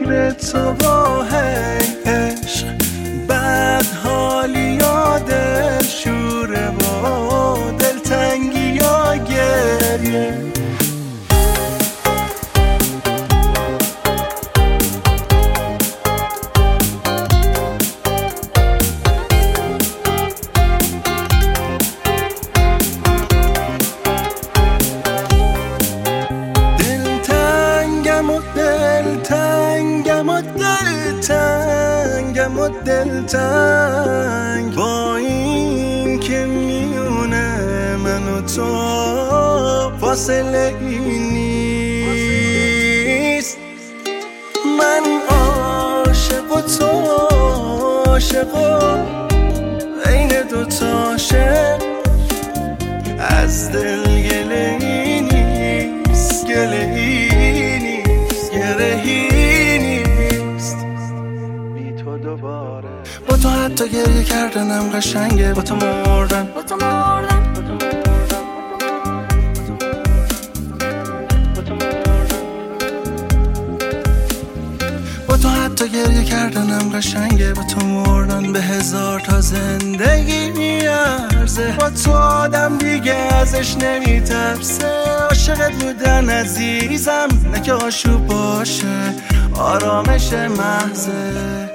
غیر تو با عشق بد حالی یا دل شوره با دلتنگی یا گریه دلتنگ با این که میونه من و تو فاصله ای نیست من عاشق و تو عاشق و بین دوتا عاشق از دل گله ای نیست گله ای نیست گرهی نیست بی تو دوباره با تو حتی گریه کردنم قشنگه با تو مردن با تو حتی گریه کردنم قشنگه با تو مردن به هزار تا زندگی میارزه با تو آدم دیگه ازش نمیترسه عاشقت بودن عزیزم نه که آشوب باشه آرامش محضه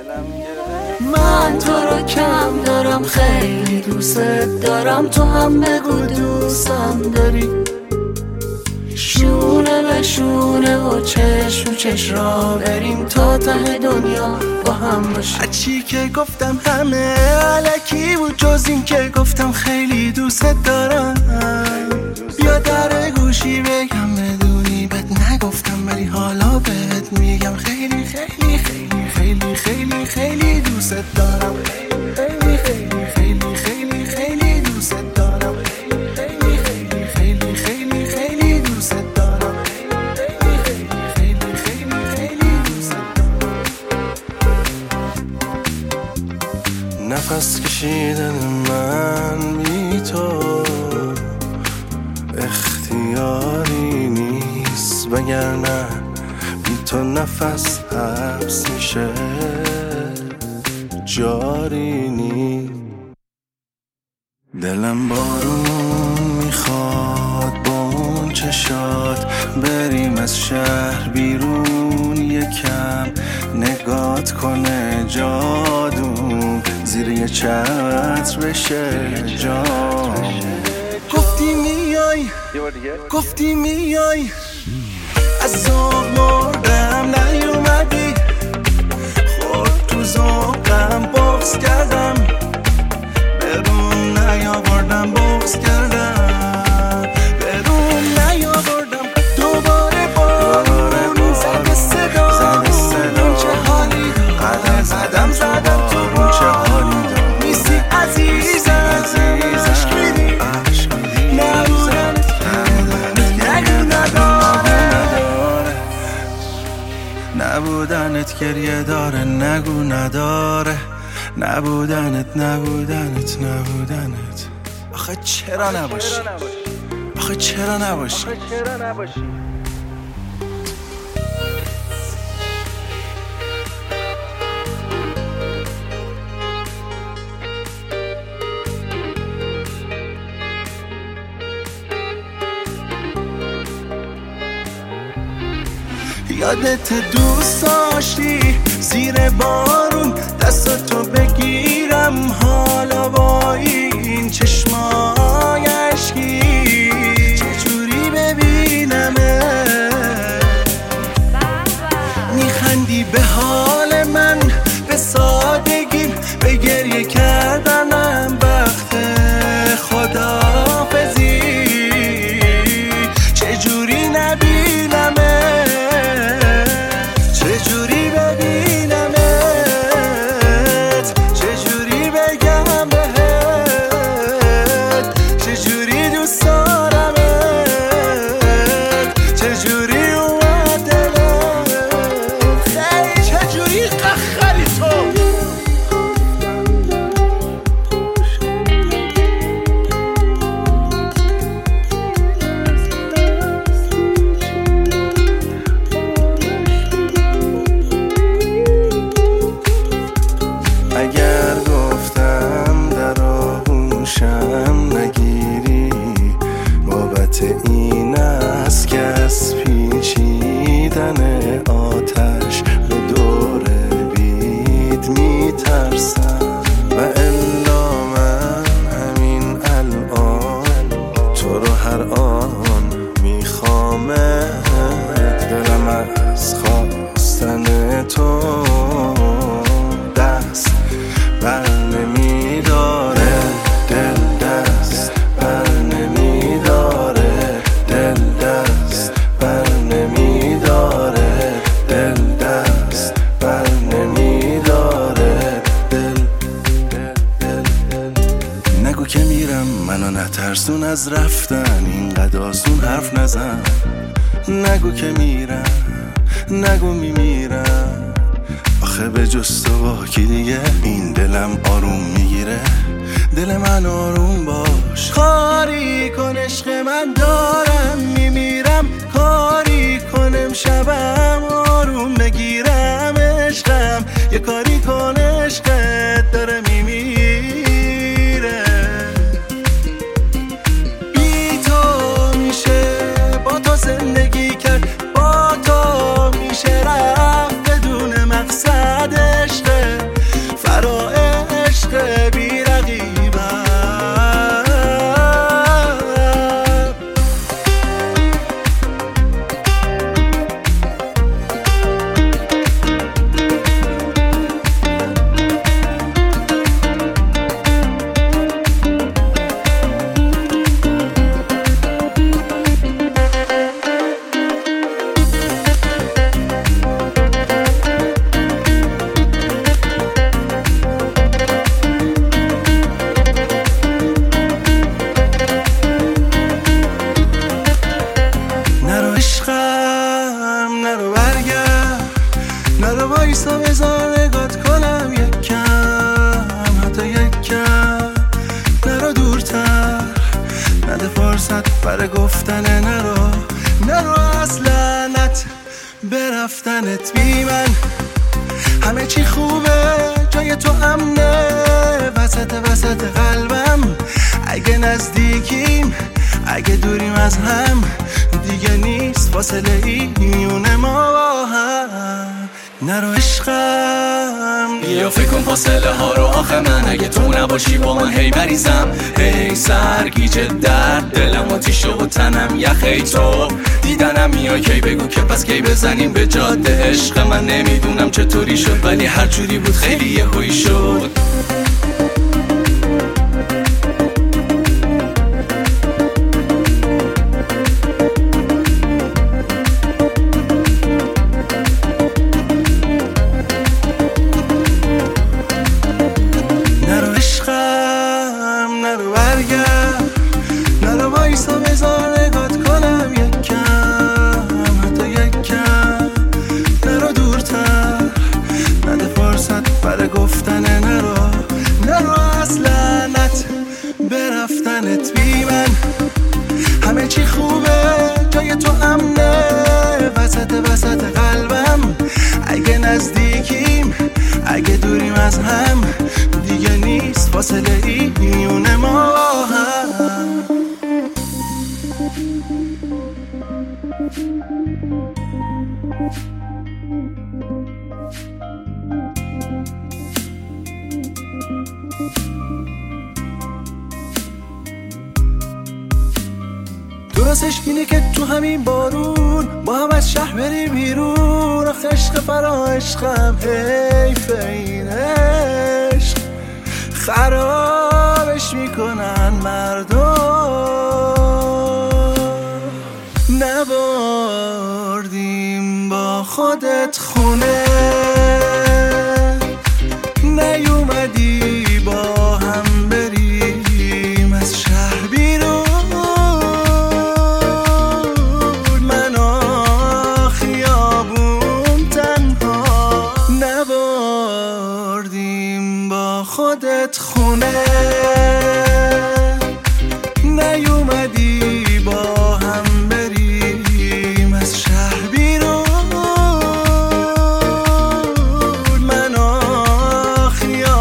من تو رو کم دارم خیلی دوست دارم تو هم بگو دوستم داری شونه به شونه و چشم چشم را بریم تا ته دنیا با هم باشیم هرچی که گفتم همه علکی بود جز این که گفتم خیلی دوست دارم بیا در گوشی بگم بدونی بهت نگفتم ولی حالا بهت میگم خیلی خیلی خیلی خیلی خیلی خیلی دوست دارم خیلی خیلی خیلی خیلی خیلی دوست دارم خیلی خیلی خیلی خیلی خیلی دوست دارم خیلی خیلی خیلی خیلی دوست دارم نفس کشیدن من بی تو اختیاری نیست وگرنه بی تو نفس حبس میشه جاری نیست دلم بارون میخواد با اون چشات بریم از شهر بیرون یکم نگات کنه جادو زیر یه چتر بشه جام گفتی میای از ذوق مردم نیومدی خورد تو ذوقم بغض کردم برون نیاوردم بغض کردم برون نیاوردم دوباره بارون زد صدا اون چه حالی داره زدم تو اون چه حالی داره نیستی عزیزم عشق میدی نبودنت گریه داره نگو نداره نبودنت آخه چرا نباشی آخه چرا نباشی یادت دوست داشتی زیر بارون دستاتو بگیرم حالا با این چشمای اشکی چجوری ببینمه میخندی به حال من به سادگیم به گریه کردنم وقت خداحافظی چجوری نبینمه چجوری ببینمت چجوری بگم بهت علت این است که از پیچیدن آتش به دور بید میترسم و الا من همین الان تو رو هر آن میخوامت. دلم از خواستن تو دست بر نمیداره، دل دست بر نمیداره، دل دست بر نمیداره، دل دست بر نمیداره، دل نگو که میرم منو نترسون از رفتن، اینقدر آسون حرف نزن. نگو که میرم، نگو میمیرم، آخه به جز تو با کی دیگه این دلم آروم میگیره. دل من آروم باش، کاری کن عشق من دارم میمیرم، کاری کنم شبم آروم بگیرم. عشقم یه کاری کن عشقت داره میمیره. بی تو میشه با تو زندگی کرد، با تو میشه رفت بدون مقصد. عشق فرا عشق بی رقیبم. نرو برگرد، نرو وایسا بذار نگات کنم یک کم، حتی یک کم. نرو دورتر، نده فرصت برای گفتن. نرو اصلا نت برفتنت بی من. همه چی خوبه جای تو امنه، وسط قلبم. اگه نزدیکیم اگه دوریم از هم، دیگه نیست فاصله ای میونه ما با هم. نرو عشقم، بیا فکر کن فاصله ها رو. آخه من اگه تو نباشی با من هی مریضم، هی سرگیجه درد دلم آتیشه و تنم یخی. تو دیدنم میای کی بگو که پس کی بزنیم به جاده. عشق من نمیدونم چطوری شد ولی هر جوری بود خیلی یهویی شد. نرو برگرد، نرو وایسا بذار نگات کنم یک کم، حتی یک کم. نرو دورتر، نده فرصت برای گفتن. نرو اصلا نت برفتنت بی من. همه چی خوبه جای تو امنه، وسط قلبم. اگه نزدیکیم اگه دوریم از هم، دیگه نیست فاصله ای میونه ما با هم. درستش اینه که تو همین بارون با هم از شهر بریم بیرون. آخه عشق فرا عشقم، حیف این عشق خرابش میکنن مردم. نبردیم با خودت خونه، نیومدی با هم بریم از شهر بیرون. من خیابون تنها، نبردیم با خودت خونه، نیومدی با هم بریم از شهر بیرون. من خیابون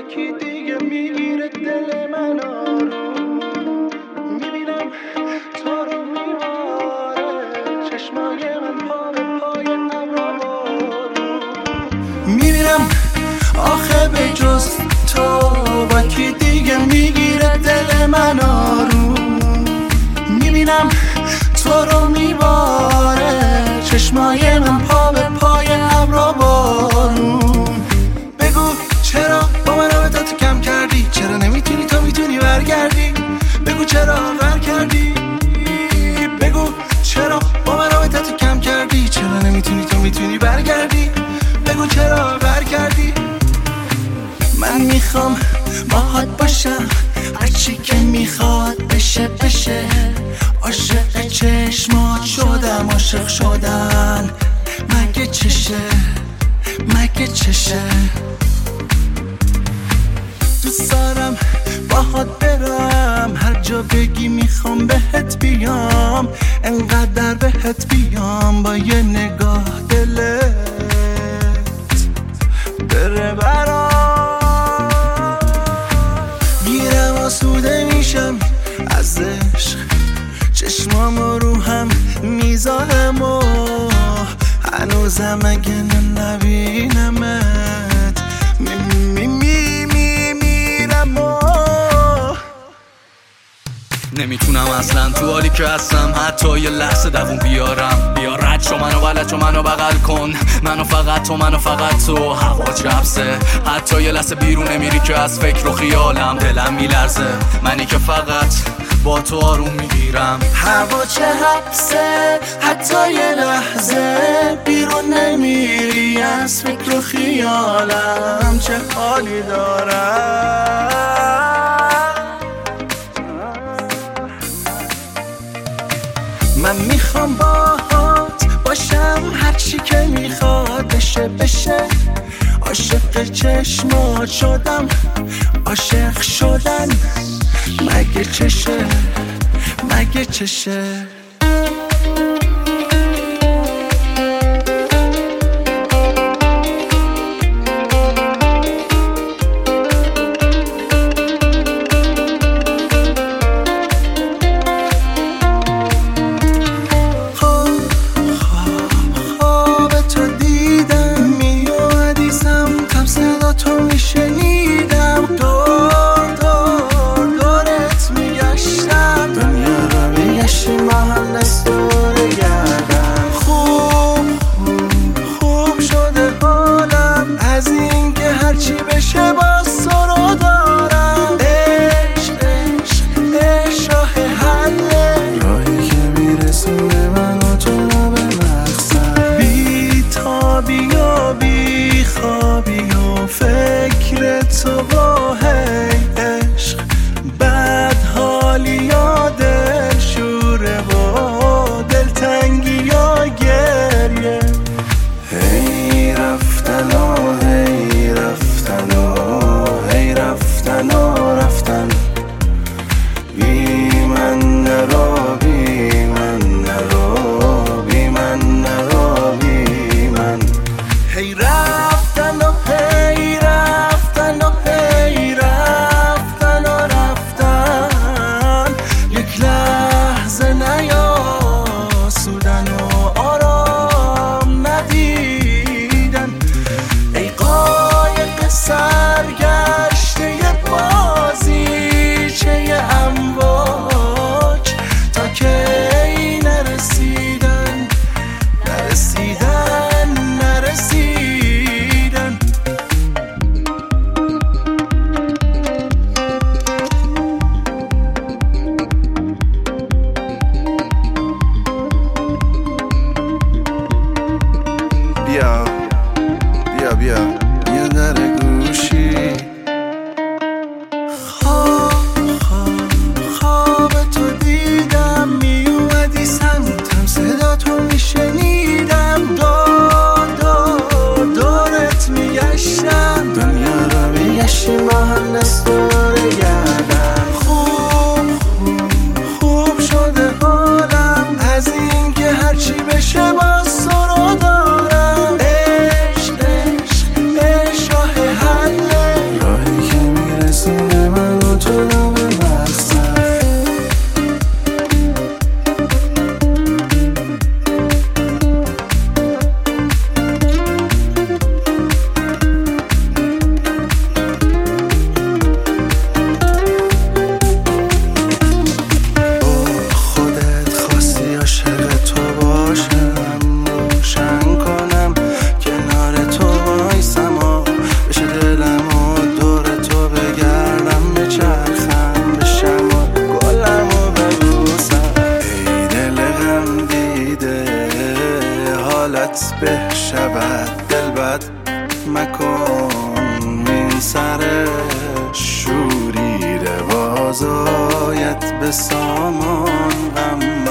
یکی دیگه میگیره دل من آروم. میبینم تو رو میباره چشمای من پا به پای ابرا بارون. میبینم آخه به جز تو با کی دیگه میگیره دل من آروم. میبینم تو رو میباره چشمای من پا به پای ابرا بارون. بگو چرا با من رابطه تو کم کردی؟ چرا نمیتونی تو میتونی برگردی؟ بگو چرا غر کردی؟ بگو چرا با من رابطه تو کم کردی؟ چرا نمیتونی تو میتونی برگردی؟ بگو چرا غر کردی؟ من میخوام باهات باشم هرچی که میخواد بشه بشه. عاشق چشمات شدم عاشق شدن مگه چشه مگه چشه. دوست دارم باهات برم هر جا بگی میخوام بهت بیام. انقدر بهت بیام با یه نگاه دلت بره برام. گیرم آسوده میشم از عشق چشمام رو هم میذارم و هنوزم اگه نبینمت میمیرم و نمیتونم اصلا تو حالی که هستم حتی یه لحظه دووم بیارم. بیا رد شو منو ولد شو منو بغل کن منو فقط تو منو فقط تو. هوا چپسه حتی یه لحظه بیرون نمیری که از فکر و خیالم دلم میلرزه. منی که فقط با تو آروم میگیرم. هوا چه حبسه حتی یه لحظه بیرون نمیری از فکر و خیالم چه حالی دارم. من میخوام باهات باشم هرچی که میخواد بشه بشه. عاشق چشمات شدم عاشق شدن مگه چشه مگه چشه. My فضایت به سامان غم